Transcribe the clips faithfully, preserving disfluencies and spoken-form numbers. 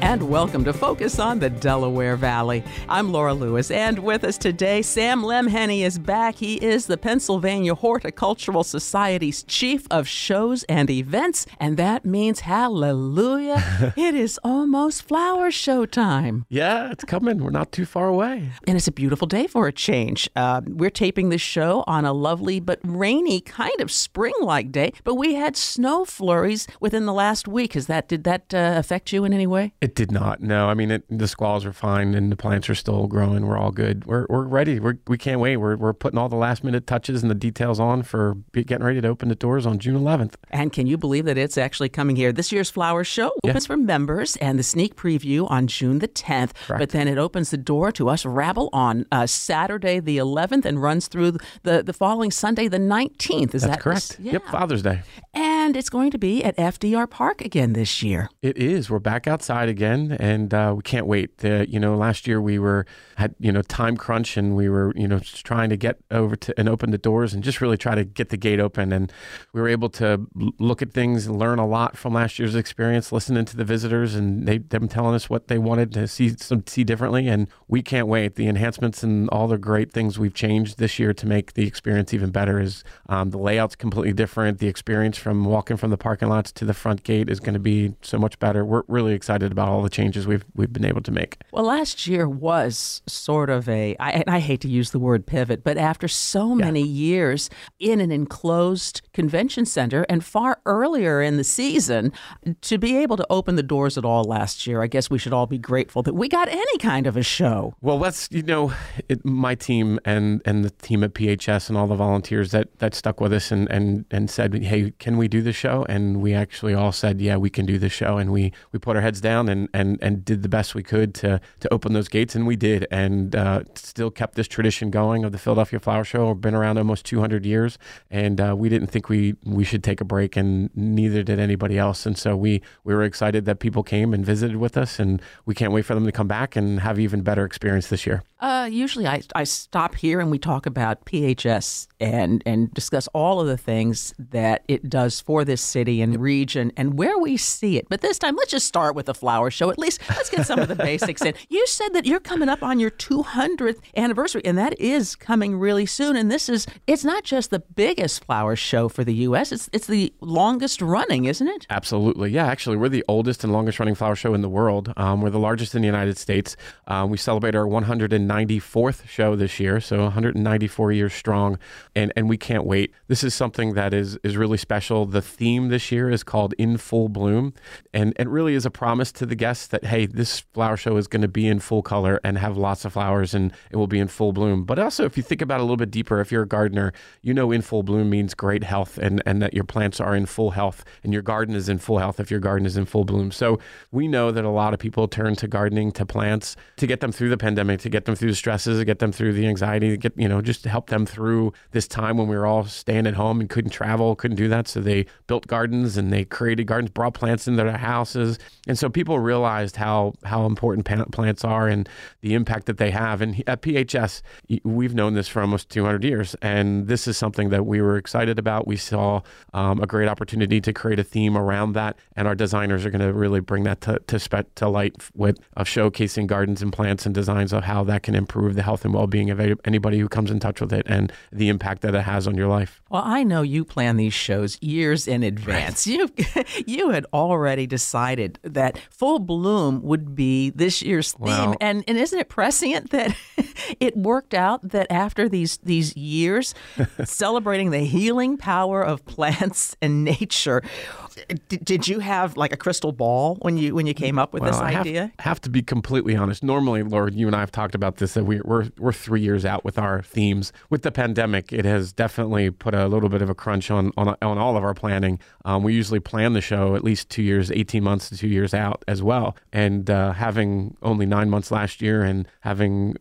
And welcome to Focus on the Delaware Valley. I'm Laura Lewis, and with us today, Sam Lemhenny is back. He is the Pennsylvania Horticultural Society's Chief of Shows and Events, and that means hallelujah. It is almost flower show time. Yeah, it's coming. We're not too far away. And it's a beautiful day for a change. Uh, we're taping this show on a lovely but rainy, kind of spring-like day, but we had snow flurries within the last week. Is that, did that uh, affect you in any way? It did not. No, I mean, it, the squalls are fine and the plants are still growing. We're all good. We're we're ready. We're, we can't wait. We're we're putting all the last minute touches and the details on for getting ready to open the doors on June eleventh. And can you believe that it's actually coming here? This year's flower show opens yeah. for members and the sneak preview on June the tenth. Correct. But then it opens the door to us rabble on uh, Saturday the eleventh and runs through the, the following Sunday the nineteenth. Is That's that correct? Yeah. Yep, Father's Day. And it's going to be at F D R Park again this year. It is. We're back outside again, and uh, we can't wait. Uh, you know, last year we were had you know time crunch, and we were you know just trying to get over to and open the doors and just really try to get the gate open. And we were able to look at things and learn a lot from last year's experience, listening to the visitors and they them telling us what they wanted to see some see differently. And we can't wait. The enhancements and all the great things we've changed this year to make the experience even better is um, the layout's completely different. The experience from walking from the parking lots to the front gate is going to be so much better. We're really excited about all the changes we've we've been able to make. Well, last year was sort of a, I, I hate to use the word pivot, but after so many yeah. years in an enclosed convention center and far earlier in the season, to be able to open the doors at all last year, I guess we should all be grateful that we got any kind of a show. Well, let's, you know, it, my team and, and the team at P H S and all the volunteers that, that stuck with us and, and, and said, hey, can we do this show? And we actually all said, yeah, we can do this show. And we, we put our heads down and, and, and did the best we could to, to open those gates, and we did, and uh, still kept this tradition going of the Philadelphia Flower Show. We've been around almost two hundred years, and uh, we didn't think we, we should take a break, and neither did anybody else. And so we, we were excited that people came and visited with us, and we can't wait for them to come back and have even better experience this year. Uh, usually I, I stop here and we talk about P H S and, and discuss all of the things that it does for this city and region and where we see it. But this time, let's just start with the flower show. At least let's get some of the basics in. You said that you're coming up on your two hundredth anniversary, and that is coming really soon. And this is, it's not just the biggest flower show for the U S, it's it's the longest running, isn't it? Absolutely. Yeah, actually, we're the oldest and longest running flower show in the world. Um, we're the largest in the United States. Um, we celebrate our one hundred ninety-fourth show this year, so one hundred ninety-four years strong, and, and we can't wait. This is something that is, is really special. The theme this year is called In Full Bloom, and it really is a promise to the guests that, hey, this flower show is going to be in full color and have lots of flowers, and it will be in full bloom. But also, if you think about it a little bit deeper, if you're a gardener, you know in full bloom means great health, and, and that your plants are in full health, and your garden is in full health if your garden is in full bloom. So we know that a lot of people turn to gardening, to plants, to get them through the pandemic, to get them through the stresses, to get them through the anxiety, to get, you know, just to help them through this time when we were all staying at home and couldn't travel, couldn't do that. So they built gardens and they created gardens, brought plants into their houses. And so people realized how, how important plants are and the impact that they have. And at P H S, we've known this for almost two hundred years. And this is something that we were excited about. We saw um, a great opportunity to create a theme around that. And our designers are going to really bring that to, to, spe- to light with of showcasing gardens and plants and designs of how that can improve the health and well-being of anybody who comes in touch with it and the impact that it has on your life. Well, I know you plan these shows years in advance. Right. You you had already decided that full bloom would be this year's theme. Wow. And and isn't it prescient that it worked out that after these these years celebrating the healing power of plants and nature, did, did you have like a crystal ball when you when you came up with well, this I idea? Have, have to be completely honest. Normally, Laura, you and I have talked about this, that we, we're we're three years out with our themes. With the pandemic, it has definitely put a little bit of a crunch on on, on all of our planning. Um, we usually plan the show at least two years, eighteen months to two years out as well. And uh, having only nine months last year and having a, less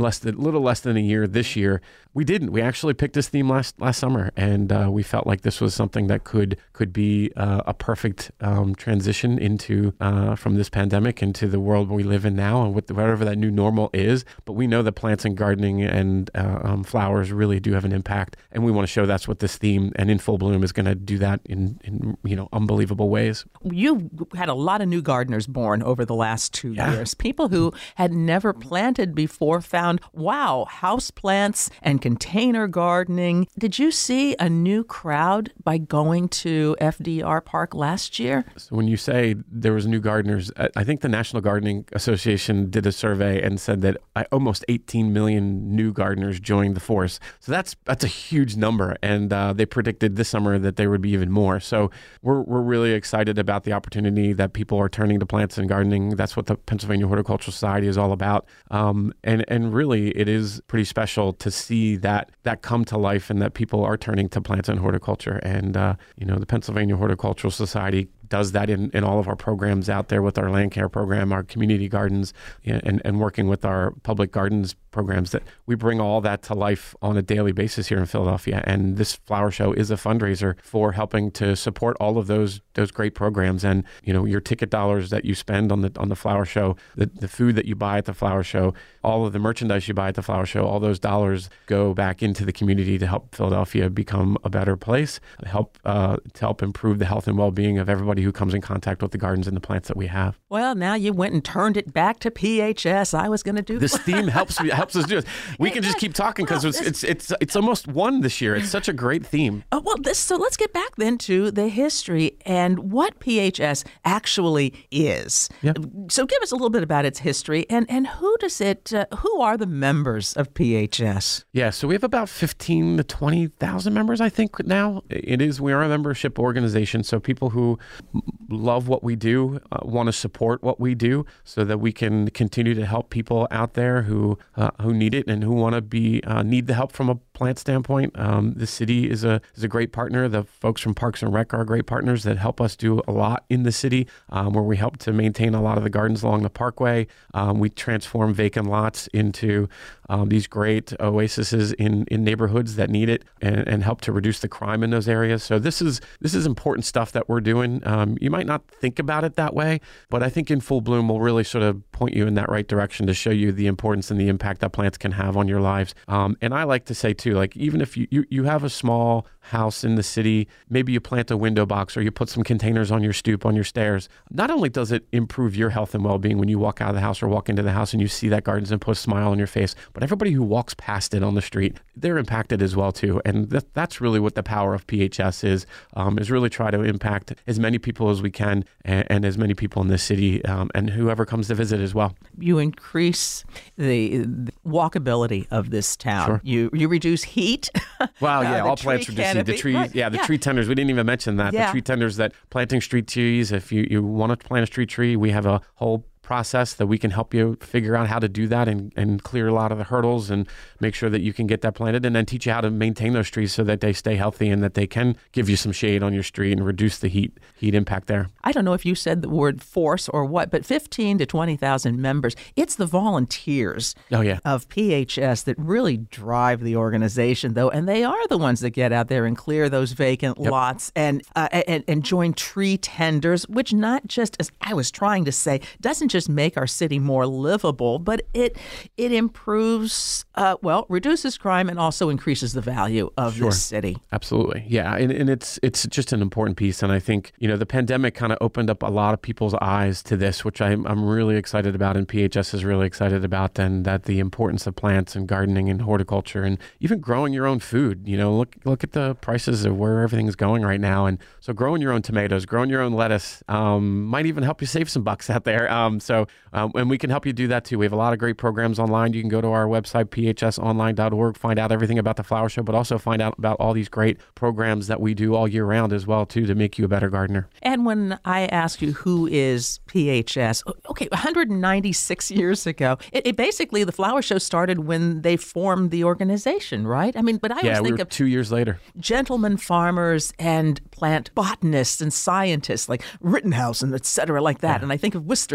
less than little less than a year this year. We didn't. We actually picked this theme last last summer, and uh, we felt like this was something that could could be uh, a perfect um, transition into uh, from this pandemic into the world we live in now, and with whatever that new normal is. But we know that plants and gardening and uh, um, flowers really do have an impact, and we want to show that's what this theme and In Full Bloom is going to do that in, in you know unbelievable ways. You had a lot of new gardeners born over the last two Yeah. years. People who had never planted before found, wow, house plants and container gardening. Did you see a new crowd by going to F D R Park last year? So when you say there was new gardeners, I I think the National Gardening Association did a survey and said that I- almost eighteen million new gardeners joined the force. So that's that's a huge number, and uh, they predicted this summer that there would be even more. So we're we're really excited about the opportunity that people are turning to plants and gardening. That's what the Pennsylvania Horticultural Society is all about, um, and and really it is pretty special to see that that come to life and that people are turning to plants and horticulture. And uh, you know, the Pennsylvania Horticultural Society does that in, in all of our programs out there with our land care program, our community gardens, and, and working with our public gardens programs, that we bring all that to life on a daily basis here in Philadelphia. And this flower show is a fundraiser for helping to support all of those those great programs. And you know, your ticket dollars that you spend on the on the flower show, the, the food that you buy at the flower show, all of the merchandise you buy at the flower show, all those dollars go back into the community to help Philadelphia become a better place, help uh, to help improve the health and well-being of everybody who comes in contact with the gardens and the plants that we have. Well, now you went and turned it back to P H S. I was going to do This theme helps me helps us do it. We can just keep talking because Well, it's, it's it's it's almost one this year. It's such a great theme. Oh, well, this, so let's get back then to the history and what P H S actually is. Yeah. So give us a little bit about its history and, and who does it, uh, who are the members of P H S? Yeah, so we have about fifteen to twenty thousand members, I think, now. It is, we are a membership organization, so people who love what we do, uh, want to support what we do so that we can continue to help people out there who uh, who need it and who want to be uh, need the help from a plant standpoint. Um, the city is a is a great partner. The folks from Parks and Rec are great partners that help us do a lot in the city, um, where we help to maintain a lot of the gardens along the parkway. Um, we transform vacant lots into um, these great oases in, in neighborhoods that need it, and, and help to reduce the crime in those areas. So this is this is important stuff that we're doing. Um, you might not think about it that way, but I think In Full Bloom will really sort of point you in that right direction to show you the importance and the impact that plants can have on your lives. Um, and I like to say too, like even if you, you, you have a small house in the city, maybe you plant a window box or you put some containers on your stoop, on your stairs. Not only does it improve your health and well-being when you walk out of the house or walk into the house and you see that gardens and put a smile on your face, but everybody who walks past it on the street, they're impacted as well too. And that, that's really what the power of P H S is, um, is really try to impact as many people as we can and, and as many people in this city um, and whoever comes to visit as well. You increase the, the walkability of this town. Sure. You you reduce heat. Wow, Uh, yeah, the all tree plants reduce heat. The canopy. trees, Right, yeah, the yeah. tree tenders. We didn't even mention that. Yeah. The tree tenders that planting street trees. If you, you want to plant a street tree, we have a whole process that we can help you figure out how to do that and, and clear a lot of the hurdles and make sure that you can get that planted, and then teach you how to maintain those trees so that they stay healthy and that they can give you some shade on your street and reduce the heat heat impact there. I don't know if you said the word force or what, but fifteen to twenty thousand members. It's the volunteers Oh, yeah. of P H S that really drive the organization, though, and they are the ones that get out there and clear those vacant Yep. lots and, uh, and and join tree tenders, which not just, as I was trying to say, doesn't just make our city more livable, but it it improves, uh, well, reduces crime and also increases the value of Sure. this city. Absolutely. Yeah. And, and it's it's just an important piece. And I think, you know, the pandemic kind of opened up a lot of people's eyes to this, which I'm, I'm really excited about, and P H S is really excited about, and that the importance of plants and gardening and horticulture and even growing your own food. You know, look look at the prices of where everything's going right now. And so growing your own tomatoes, growing your own lettuce um, might even help you save some bucks out there. Um, so, um, and we can help you do that too. We have a lot of great programs online. You can go to our website, p h s online dot org, find out everything about the flower show, but also find out about all these great programs that we do all year round as well too, to make you a better gardener. And when I ask you who is P H S, okay, one hundred ninety-six years ago, it, it basically, the flower show started when they formed the organization, right? I mean, but I Yeah, always we think were of two years later. gentlemen farmers and plant botanists and scientists like Rittenhouse and et cetera like that. Yeah. And I think of Wisters and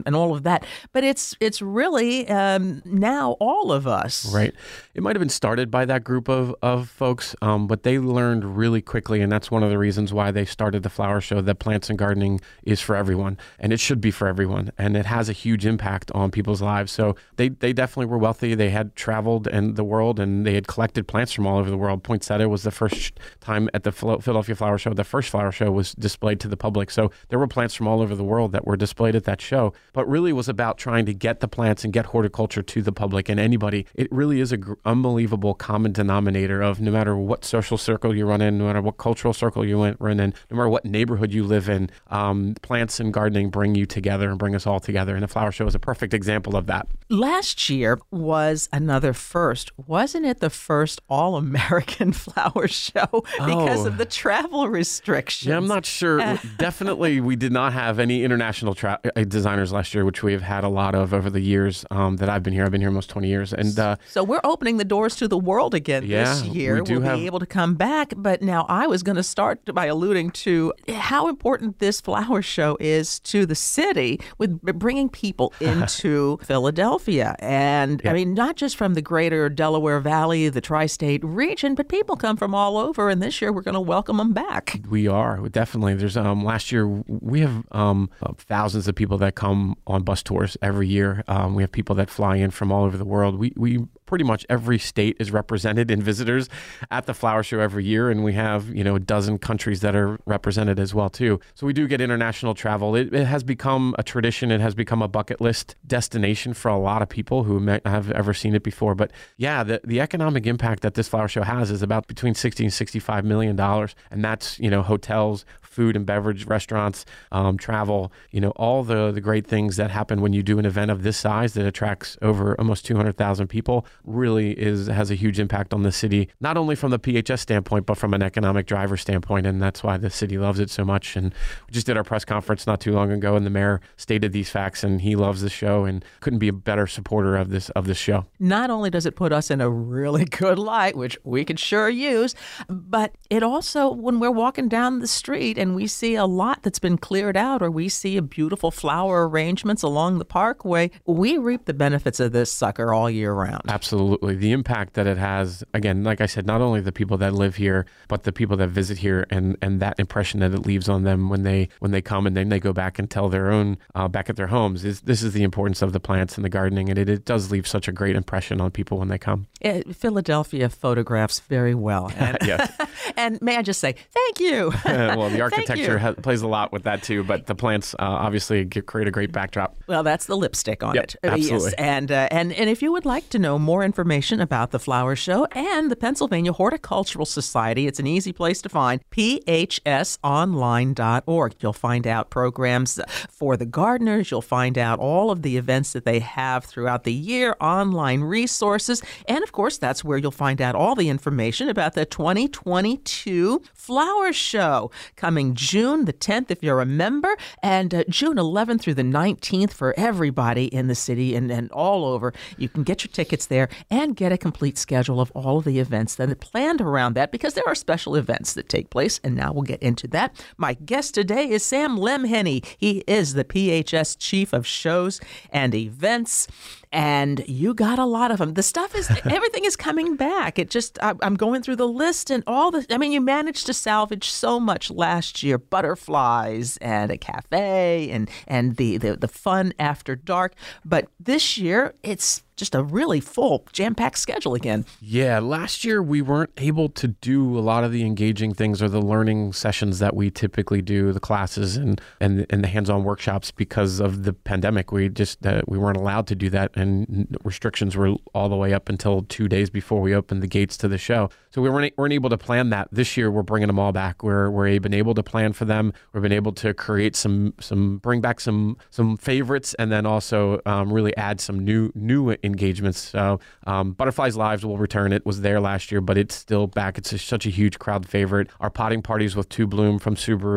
and, and all of that. But it's it's really um, now all of us. Right. It might have been started by that group of, of folks, um, but they learned really quickly, and that's one of the reasons why they started the flower show, that plants and gardening is for everyone, and it should be for everyone, and it has a huge impact on people's lives. So they, they definitely were wealthy. They had traveled in the world, and they had collected plants from all over the world. Poinsettia was the first time at the Philadelphia Flower Show. The first flower show was displayed to the public. So there were plants from all over the world that were displayed at that show, but really was about trying to get the plants and get horticulture to the public and anybody. It really is an unbelievable common denominator of no matter what social circle you run in, no matter what cultural circle you run in, no matter what neighborhood you live in, um, plants and gardening bring you together and bring us all together. And the flower show is a perfect example of that. Last year was another first. Wasn't it the first all-American flower show because Oh. of the travel restrictions? Yeah, I'm not sure. Definitely, we did not have any international tra- uh, designers last year, which we have had a lot of over the years um, that I've been here. I've been here almost twenty years. And uh, So we're opening the doors to the world again Yeah, this year. we do we'll have- be able to come back. But now I was going to start by alluding to how important this flower show is to the city with b- bringing people into Philadelphia. And I mean, not just from the greater Delaware Valley, the tri-state region, but people come from all over. And this year we're going to welcome them back. we are definitely. There's um last year we have um uh, thousands of people that come on bus tours every year. Um, we have people that fly in from all over the world. We we pretty much every state is represented in visitors at the flower show every year, and we have you know a dozen countries that are represented as well too. So we do get international travel. It, it has become a tradition. It has become a bucket list destination for a lot of people who may have ever seen it before. But yeah, the the economic impact that this flower show has is about between sixty and sixty-five million dollars, and that's you know hotels, food and beverage, restaurants, um, travel, you know, all the, the great things that happen when you do an event of this size that attracts over almost two hundred thousand people really is has a huge impact on the city, not only from the P H S standpoint, but from an economic driver standpoint. And that's why the city loves it so much. And we just did our press conference not too long ago, and the mayor stated these facts, and he loves the show and couldn't be a better supporter of this of this show. Not only does it put us in a really good light, which we could sure use, but it also, when we're walking down the street and we see a lot that's been cleared out, or we see a beautiful flower arrangements along the parkway, we reap the benefits of this sucker all year round. Absolutely. The impact that it has, again, like I said, not only the people that live here, but the people that visit here, and, and that impression that it leaves on them when they when they come and then they go back and tell their own, uh, back at their homes, is this is the importance of the plants and the gardening, and it, it does leave such a great impression on people when they come. Uh, Philadelphia photographs very well. And, Yes. and may I just say, thank you. Well, the Thank architecture you. ha- plays a lot with that too, but the plants uh, obviously g- create a great backdrop. Well, that's the lipstick on Yep, it. Uh, Yes. absolutely. And, uh, and, and if you would like to know more information about the flower show and the Pennsylvania Horticultural Society, it's an easy place to find, P H S online dot org. You'll find out programs for the gardeners. You'll find out all of the events that they have throughout the year, online resources. And of course, that's where you'll find out all the information about the twenty twenty-two Flower Show coming June the tenth, if you're a member, and uh, June eleventh through the nineteenth for everybody in the city and, and all over. You can get your tickets there and get a complete schedule of all of the events that are planned around that, because there are special events that take place, and now we'll get into that. My guest today is Sam Lemhenny. He is the P H S Chief of Shows and Events. And you got a lot of them. The stuff is, everything is coming back. It just, I, I'm going through the list and all the, I mean, you managed to salvage so much last year. Butterflies and a cafe and, and the, the, the fun after dark. But this year, it's just a really full, jam-packed schedule again. Yeah, last year we weren't able to do a lot of the engaging things or the learning sessions that we typically do, the classes and and, and the hands-on workshops, because of the pandemic. We just uh, we weren't allowed to do that, and restrictions were all the way up until two days before we opened the gates to the show. So we weren't, weren't able to plan that. This year we're bringing them all back. We're we're been able to plan for them. We've been able to create some some bring back some some favorites, and then also um, really add some new new engagements. So um, Butterflies Lives will return. It was there last year, but it's still back. It's a, such a huge crowd favorite. Our potting parties with To Bloom from Subaru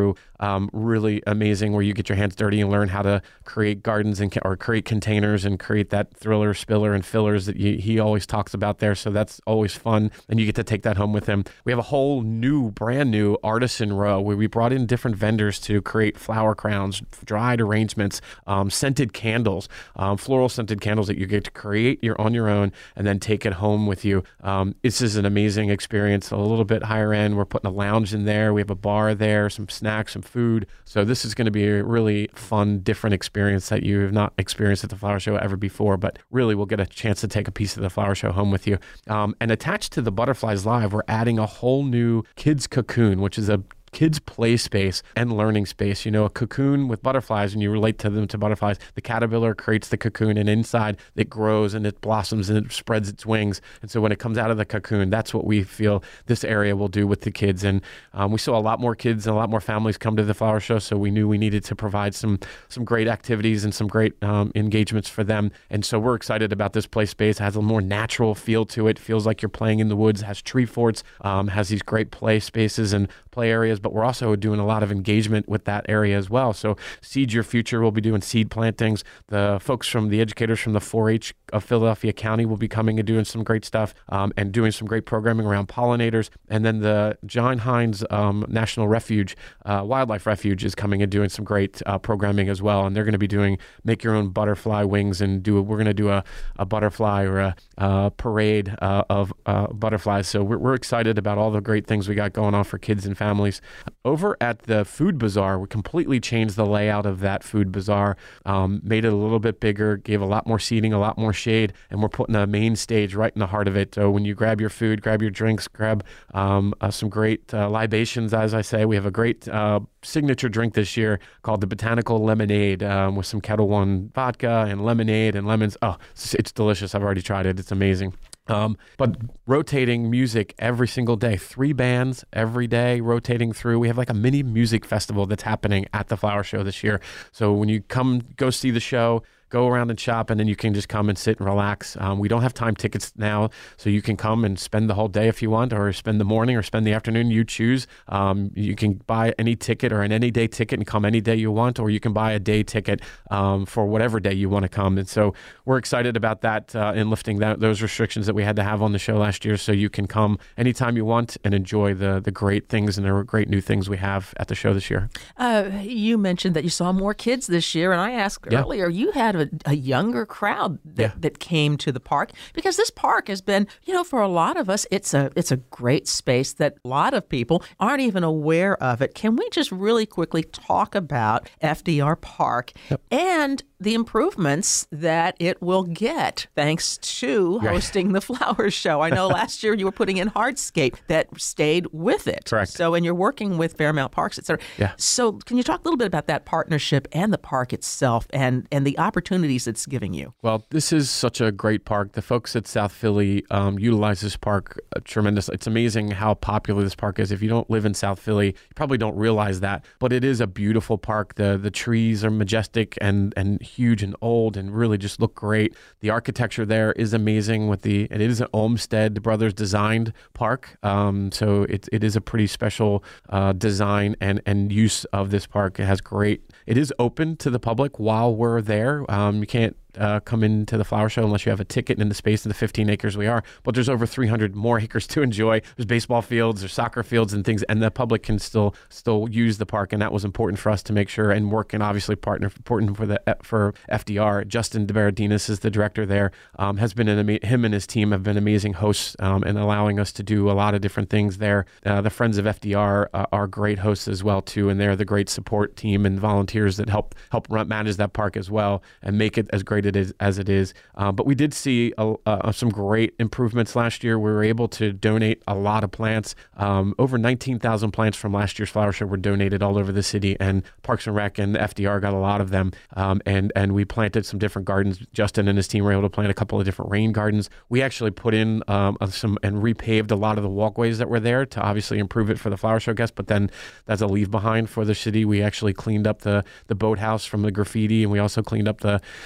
um, really amazing, where you get your hands dirty and learn how to create gardens and or create containers and create that thriller, spiller, and fillers that you, he always talks about there. So that's always fun, and you get to take that home with him. We have a whole new, brand new artisan row where we brought in different vendors to create flower crowns, dried arrangements, um, scented candles, um, floral scented candles that you get to create your on your own and then take it home with you. Um, this is an amazing experience, a little bit higher end. We're putting a lounge in there. We have a bar there, some snacks, some food. So this is going to be a really fun, different experience that you have not experienced at the flower show ever before, but really we'll get a chance to take a piece of the flower show home with you. Um, and attached to the Butterflies Live, we're adding a whole new kids cocoon, which is a kids play space and learning space. You know, a cocoon with butterflies, and you relate to them to butterflies. The caterpillar creates the cocoon, and inside it grows and it blossoms and it spreads its wings. And so when it comes out of the cocoon, that's what we feel this area will do with the kids. And um, we saw a lot more kids and a lot more families come to the flower show, so we knew we needed to provide some some great activities and some great um, engagements for them. And so we're excited about this play space. It has a more natural feel to it. Feels like you're playing in the woods. It has tree forts, um, has these great play spaces and play areas, but we're also doing a lot of engagement with that area as well. So Seed Your Future will be doing seed plantings. The folks from the educators from the four H of Philadelphia County will be coming and doing some great stuff um, and doing some great programming around pollinators. And then the John Hines um, National Refuge, uh, Wildlife Refuge is coming and doing some great uh, programming as well. And they're going to be doing make your own butterfly wings and do. A, we're going to do a, a butterfly or a, a parade uh, of uh, butterflies. So we're, we're excited about all the great things we got going on for kids and families. Over at the Food Bazaar, we completely changed the layout of that Food Bazaar, um, made it a little bit bigger, gave a lot more seating, a lot more shade, and we're putting a main stage right in the heart of it. So when you grab your food, grab your drinks, grab um, uh, some great uh, libations, as I say. We have a great uh, signature drink this year called the Botanical Lemonade um, with some Kettle One vodka and lemonade and lemons. Oh, it's, it's delicious. I've already tried it. It's amazing. Um, but rotating music every single day, three bands every day rotating through. We have like a mini music festival that's happening at the flower show this year. So when you come, go see the show, go around and shop, and then you can just come and sit and relax. Um, we don't have time tickets now, so you can come and spend the whole day if you want, or spend the morning or spend the afternoon. You choose. Um, you can buy any ticket or an any day ticket and come any day you want, or you can buy a day ticket um, for whatever day you want to come. And so we're excited about that uh, and lifting that, those restrictions that we had to have on the show last year, so you can come anytime you want and enjoy the the great things and the great new things we have at the show this year. Uh, you mentioned that you saw more kids this year, and I asked yeah. earlier, you had a, a younger crowd that, yeah. that came to the park, because this park has been, you know, for a lot of us, it's a it's a great space that a lot of people aren't even aware of it. Can we just really quickly talk about F D R Park yep. and the improvements that it will get thanks to hosting right. the flower show? I know last year you were putting in hardscape that stayed with it. Correct. So, and you're working with Fairmount Parks, et cetera. Yeah. So can you talk a little bit about that partnership and the park itself and, and the opportunities it's giving you? Well, this is such a great park. The folks at South Philly um, utilize this park uh, tremendously. It's amazing how popular this park is. If you don't live in South Philly, you probably don't realize that, but it is a beautiful park. The the trees are majestic and, and huge and old and really just look great. The architecture there is amazing. With the it is an Olmsted Brothers designed park, um, so it it is a pretty special uh, design and and use of this park. It has great. It is open to the public while we're there. Um, you can't Uh, come into the flower show unless you have a ticket in the space in the fifteen acres we are. But there's over three hundred more acres to enjoy. There's baseball fields, there's soccer fields and things, and the public can still still use the park. And that was important for us to make sure and work and obviously partner important for the for F D R. Justin DeBaradinas is the director there. Um, has been an ama- him and his team have been amazing hosts um, and allowing us to do a lot of different things there. Uh, the Friends of F D R uh, are great hosts as well too, and they're the great support team and volunteers that help help run, manage that park as well and make it as great it is as it is. Uh, but we did see a, uh, some great improvements last year. We were able to donate a lot of plants. Um, over nineteen thousand plants from last year's flower show were donated all over the city, and Parks and Rec and F D R got a lot of them. Um, and and we planted some different gardens. Justin and his team were able to plant a couple of different rain gardens. We actually put in um, some and repaved a lot of the walkways that were there to obviously improve it for the flower show guests. But then that's a leave behind for the city. We actually cleaned up the the boathouse from the graffiti, and we also cleaned up the the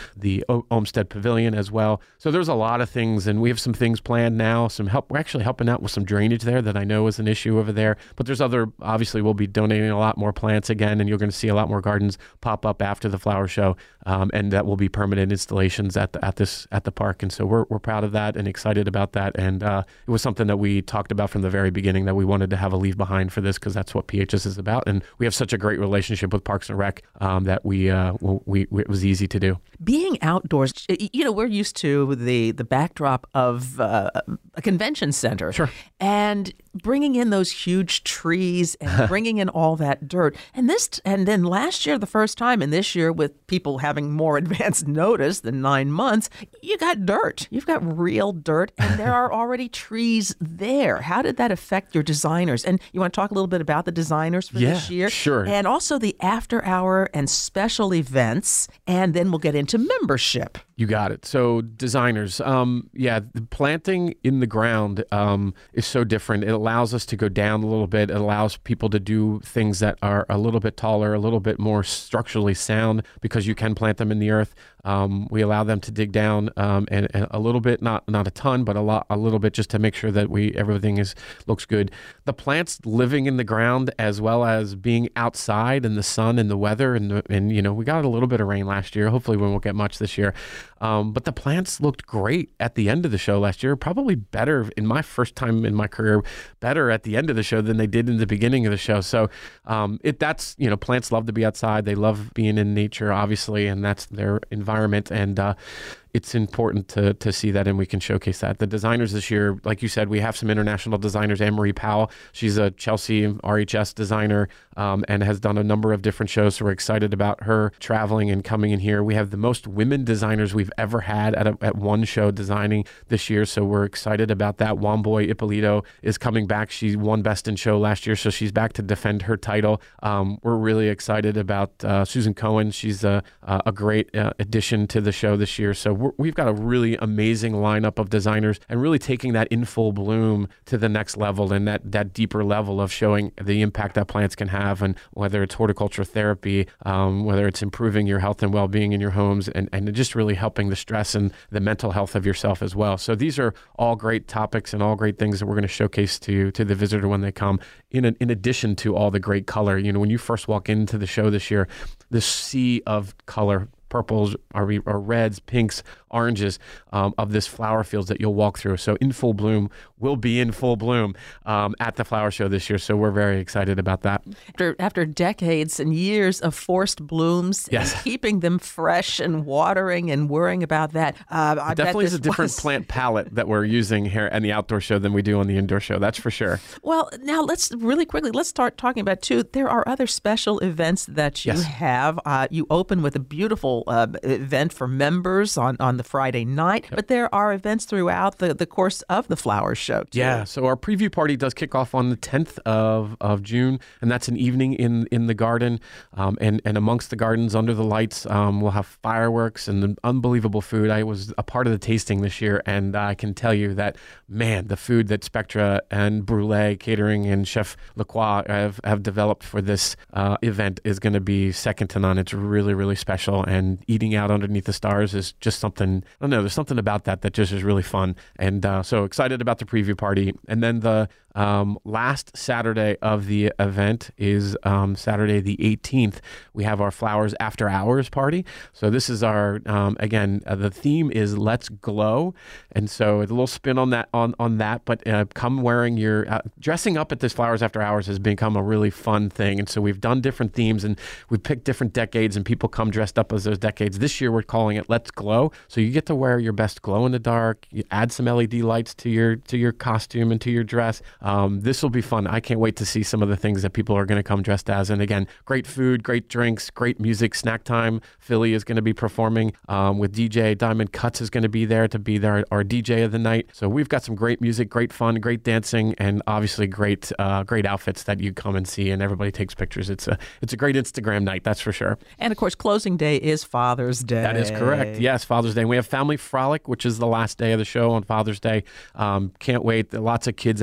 O- Olmsted Pavilion as well. So there's a lot of things, and we have some things planned now. Some help. We're actually helping out with some drainage there that I know is an issue over there. But there's other, obviously we'll be donating a lot more plants again, and you're going to see a lot more gardens pop up after the flower show, um, and that will be permanent installations at the, at this at the park. And so we're we're proud of that and excited about that. And uh, it was something that we talked about from the very beginning, that we wanted to have a leave behind for this, because that's what P H S is about. And we have such a great relationship with Parks and Rec um, that we, uh, we, we it was easy to do. Being outdoors, you know, we're used to the the backdrop of uh, a convention center. Sure. And bringing in those huge trees and bringing in all that dirt. And this, and then last year, the first time, and this year with people having more advanced notice than nine months, you got dirt. You've got real dirt, and there are already trees there. How did that affect your designers? And you want to talk a little bit about the designers for yeah, this year? Sure. And also the after hour and special events. And then we'll get into membership. You got it. So designers, um, yeah, the planting in the ground um, is so different. It allows us to go down a little bit. It allows people to do things that are a little bit taller, a little bit more structurally sound, because you can plant them in the earth. Um, we allow them to dig down um, and, and a little bit, not not a ton, but a lot, a little bit, just to make sure that we everything is looks good. The plants living in the ground, as well as being outside in the sun and the weather, and the, and you know we got a little bit of rain last year. Hopefully we won't get much this year. Um, but the plants looked great at the end of the show last year. Probably better in my first time in my career, better at the end of the show than they did in the beginning of the show. So um, it that's you know plants love to be outside. They love being in nature, obviously, and that's their environment. And uh, it's important to to see that, and we can showcase that. The designers this year, like you said, we have some international designers. Anne-Marie Powell, she's a Chelsea R H S designer um, and has done a number of different shows, so we're excited about her traveling and coming in here. We have the most women designers we've ever had at, a, at one show designing this year, so we're excited about that. Wamboy Ippolito is coming back. She won Best in Show last year, so she's back to defend her title. Um, we're really excited about uh, Susan Cohen. She's a, a great uh, addition to the show this year, so we're, we've got a really amazing lineup of designers, and really taking that in full bloom to the next level, and that, that deeper level of showing the impact that plants can have, and whether it's horticulture therapy, um, whether it's improving your health and well-being in your homes, and, and just really helping the stress and the mental health of yourself as well. So these are all great topics and all great things that we're going to showcase to to the visitor when they come, in, a, in addition to all the great color. You know, when you first walk into the show this year, the sea of color, purples, or, or reds, pinks, oranges um, of this flower fields that you'll walk through. So In Full Bloom will be in full bloom um, at the flower show this year. So we're very excited about that. After, after decades and years of forced blooms, yes. and keeping them fresh and watering and worrying about that. Uh, I it definitely bet is a different was... plant palette that we're using here at the outdoor show than we do on the indoor show. That's for sure. Well, now let's really quickly, let's start talking about, too, there are other special events that you yes. have. Uh, you open with a beautiful uh, event for members on, on the Friday night, yep. but there are events throughout the, the course of the flower show, too. Yeah, so our preview party does kick off on the tenth of, of June, and that's an evening in, in the garden, um, and, and amongst the gardens, under the lights, um, we'll have fireworks and unbelievable food. I was a part of the tasting this year, and I can tell you that, man, the food that Spectra and Brule Catering and Chef Lacroix have, have developed for this uh, event is going to be second to none. It's really, really special, and eating out underneath the stars is just something, I don't know, there's something about that that just is really fun. And uh, so excited about the preview party. And then the um, last Saturday of the event is um, Saturday the eighteenth. We have our Flowers After Hours party. So this is our, um, again, uh, the theme is Let's Glow. And so a little spin on that, on, on that, but uh, come wearing your, uh, dressing up at this Flowers After Hours has become a really fun thing. And so we've done different themes, and we've picked different decades, and people come dressed up as those decades. This year we're calling it Let's Glow. So you get to wear your best glow in the dark. You add some L E D lights to your to your costume and to your dress. Um, this will be fun. I can't wait to see some of the things that people are going to come dressed as. And again, great food, great drinks, great music, snack time. Philly is going to be performing um, with D J Diamond Cuts is going to be there to be there, our D J of the night. So we've got some great music, great fun, great dancing, and obviously great uh, great outfits that you come and see, and everybody takes pictures. It's a it's a great Instagram night, that's for sure. And of course, closing day is Father's Day. That is correct. Yes, Father's Day. We have Family Frolic, which is the last day of the show on Father's Day. Um, can't wait. Lots of kids activities.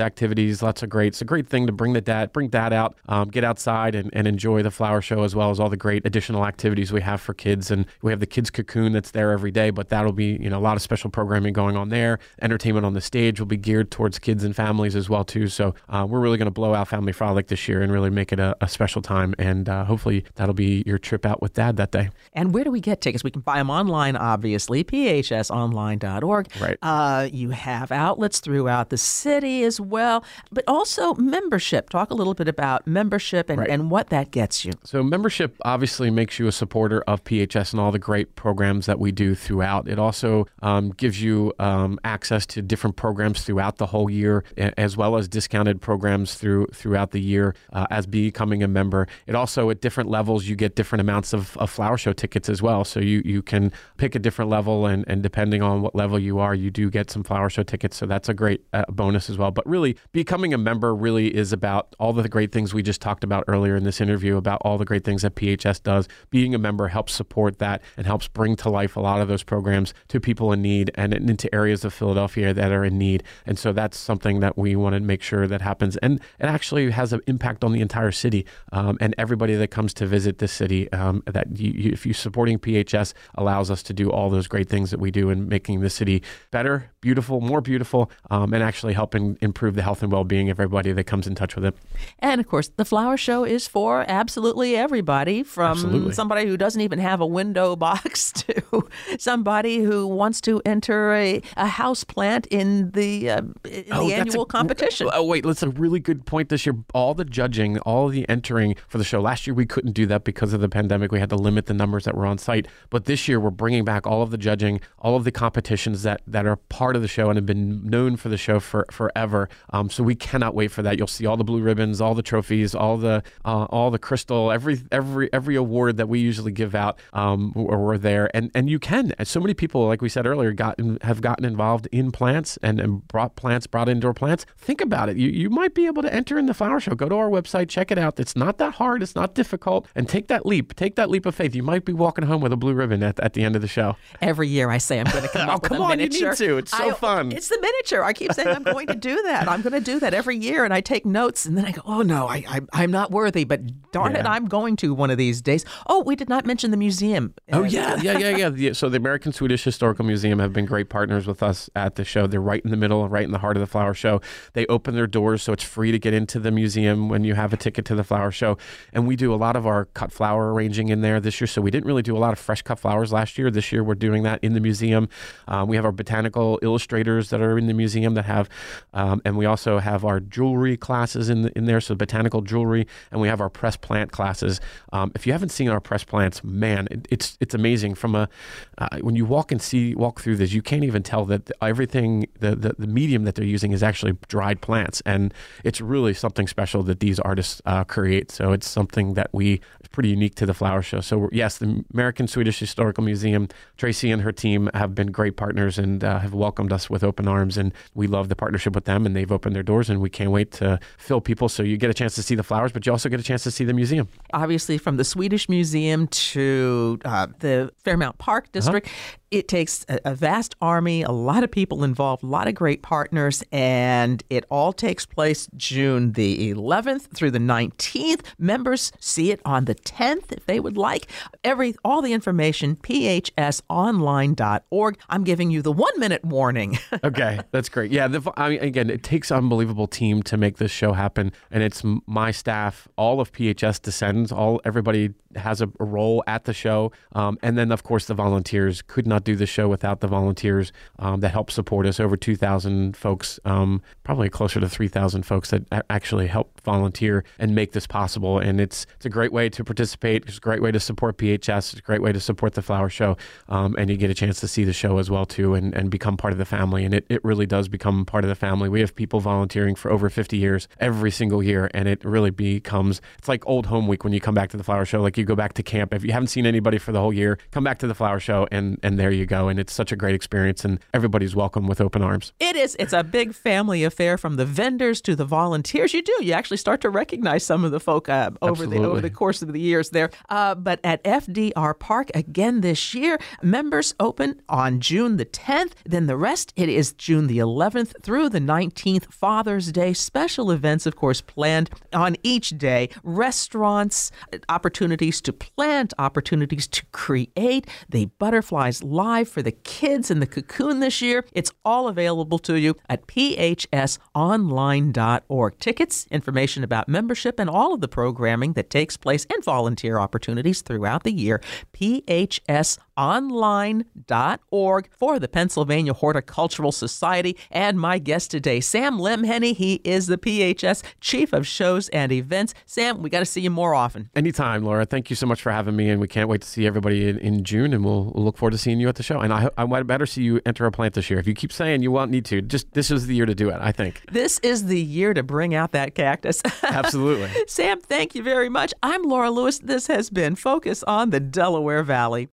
activities, lots of great. It's a great thing to bring the dad, bring dad out, um, get outside and, and enjoy the flower show, as well as all the great additional activities we have for kids. And we have the kids cocoon that's there every day, but that'll be, you know, a lot of special programming going on there. Entertainment on the stage will be geared towards kids and families as well too. So uh, we're really going to blow out Family Frolic this year and really make it a, a special time. And uh, hopefully that'll be your trip out with dad that day. And where do we get tickets? We can buy them online, obviously, p h s online dot org. Right. Uh, you have outlets throughout the city as well, but also membership. Talk a little bit about membership and, Right. and what that gets you. So membership obviously makes you a supporter of P H S and all the great programs that we do throughout. It also um, gives you um, access to different programs throughout the whole year, a- as well as discounted programs through throughout the year uh, as becoming a member. It also, at different levels, you get different amounts of, of flower show tickets as well. So you, you can pick a different level, and, and depending on what level you are, you do get some flower show tickets. So that's a great uh, bonus as well. But really, becoming a member really is about all the great things we just talked about earlier in this interview, about all the great things that P H S does. Being a member helps support that and helps bring to life a lot of those programs to people in need and into areas of Philadelphia that are in need. And so that's something that we want to make sure that happens. And it actually has an impact on the entire city um, and everybody that comes to visit this city. Um, that you, you, if you're supporting P H S, allows us to do all those great things that we do in making the city better, beautiful, more beautiful, um, and actually helping improve the health and well-being of everybody that comes in touch with it. And of course, the flower show is for absolutely everybody, from Absolutely. somebody who doesn't even have a window box to somebody who wants to enter a, a house plant in the uh, in Oh, the that's annual a- competition. Oh, wait, that's a really good point this year. All the judging, all the entering for the show. Last year, we couldn't do that because of the pandemic. We had to limit the numbers that were on site. But this year, we're bringing back all of the judging, all of the competitions that, that are part of the show and have been known for the show for forever. Um, so we cannot wait for that. You'll see all the blue ribbons, all the trophies, all the uh, all the crystal, every every every award that we usually give out um, were, were there. And and you can. So many people, like we said earlier, gotten have gotten involved in plants and, and brought plants, brought indoor plants. Think about it. You you might be able to enter in the flower show. Go to our website, check it out. It's not that hard. It's not difficult. And take that leap. Take that leap of faith. You might be walking home with a blue ribbon at, at the end of the show. Every year I say I'm going to come Oh, up with come a on, you miniature. need to. It's so I- fun. It's the miniature. I keep saying I'm going to do that. I'm going to do that every year, and I take notes, and then I go, oh, no, I, I, I'm not worthy, but darn it, Yeah. I'm going to one of these days. Oh, we did not mention the museum. Oh, Uh, yeah, yeah, yeah, yeah. The- So the American Swedish Historical Museum have been great partners with us at the show. They're right in the middle, right in the heart of the flower show. They open their doors, so it's free to get into the museum when you have a ticket to the flower show. And we do a lot of our cut flower arranging in there this year. So we didn't really do a lot of fresh cut flowers last year. This year, we're doing that in the museum. Um, we have our botanical illustrators that are in the museum that have, um, and we also have our jewelry classes in the, in there. So botanical jewelry, and we have our press plant classes. Um, if you haven't seen our press plants, man, it, it's it's amazing. From a uh, when you walk and see walk through this, you can't even tell that everything the, the the medium that they're using is actually dried plants, and it's really something special that these artists uh, create. So it's something that we it's pretty unique to the flower show. So yes, the American Swedish Historical Museum, Tracy and her team have been great partners and uh, have welcomed us with open arms, and we love the partnership with them, and they've opened their doors, and we can't wait to fill people. So you get a chance to see the flowers, but you also get a chance to see the museum. Obviously, from the Swedish Museum to uh, the Fairmount Park District, uh-huh. It takes a, a vast army, a lot of people involved, a lot of great partners, and it all takes place June the eleventh through the nineteenth. Members see it on the tenth if they would like. Every all the information, p h s online dot org. I'm giving you the one-minute warning. Okay, that's great. Yeah, the, I mean, again, it takes an unbelievable team to make this show happen, and it's my staff, all of P H S descends, all everybody has a, a role at the show, um, and then of course the volunteers. Could not do the show without the volunteers um, that help support us. Over two thousand folks, um, probably closer to three thousand folks that a- actually help volunteer and make this possible. And it's it's a great way to participate. It's a great way to support P H S. It's a great way to support the flower show, um, and you get a chance to see the show as well too, and, and become part of the family. And it, it really does become part of the family. We have people volunteering for over fifty years every single year, and it really becomes it's like old home week when you come back to the flower show. Like you go back to camp. If you haven't seen anybody for the whole year, come back to the flower show, and and there you go. And it's such a great experience, and everybody's welcome with open arms. It is. It's a big family affair, from the vendors to the volunteers. You do. You actually start to recognize some of the folk uh, over the over the course of the years there. Uh, but at F D R Park again this year, members open on June the tenth. Then the rest, it is June the eleventh through the nineteenth. Five Father's Day. Special events, of course, planned on each day. Restaurants, opportunities to plant, opportunities to create. The Butterflies Live for the kids in the cocoon this year. It's all available to you at p h s online dot org. Tickets, information about membership, and all of the programming that takes place and volunteer opportunities throughout the year. p h s online dot org for the Pennsylvania Horticultural Society. And my guest today, Sam Lemhenny. He is the P H S Chief of Shows and Events. Sam, we got to see you more often. Anytime, Laura. Thank you so much for having me, and we can't wait to see everybody in, in June, and we'll, we'll look forward to seeing you at the show. And I, I might better see you enter a plant this year. If you keep saying you won't need to, just this is the year to do it, I think. This is the year to bring out that cactus. Absolutely. Sam, thank you very much. I'm Laura Lewis. This has been Focus on the Delaware Valley.